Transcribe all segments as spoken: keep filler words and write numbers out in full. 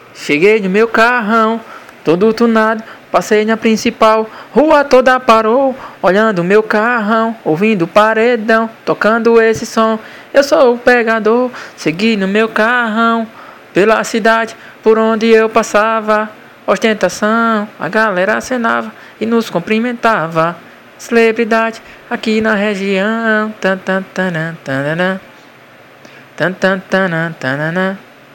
Cheguei no meu carrão, todo tunado, passei na principal, rua toda parou, olhando meu carrão, ouvindo o paredão, tocando esse som. Eu sou o pegador, segui no meu carrão, pela cidade por onde eu passava. Ostentação, a galera acenava e nos cumprimentava. Celebridade aqui na região. Tan tan tan tan tan tan tan tan.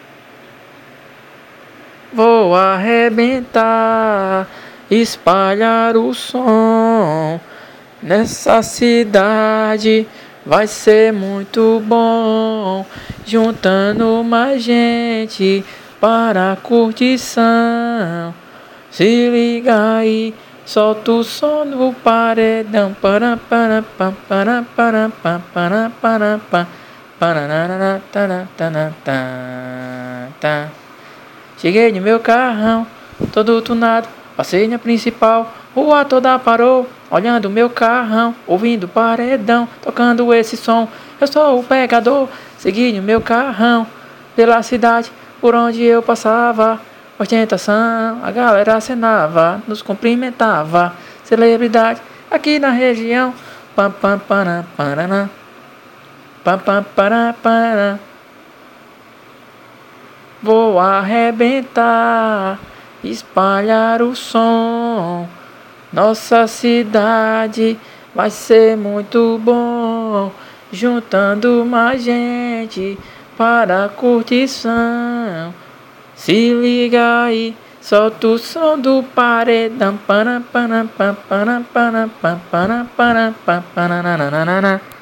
Vou arrebentar, espalhar o som nessa cidade, vai ser muito bom, juntando mais gente para a curtição. Se liga aí, solta o som no paredão. Para para para para para para para para para para para. Cheguei no meu carrão, todo tunado, passei na principal, rua toda parou, olhando meu carrão, ouvindo o paredão, tocando esse som. Eu sou o pegador, segui no meu carrão, pela cidade por onde eu passava. Ostentação, a galera acenava, nos cumprimentava. Celebridade aqui na região. Pam pam para para pam pam para para. Vou arrebentar, espalhar o som. Nossa cidade vai ser muito bom, juntando mais gente para a curtição. Se liga aí, solta o som do paredão. Para para para para para para para para para para.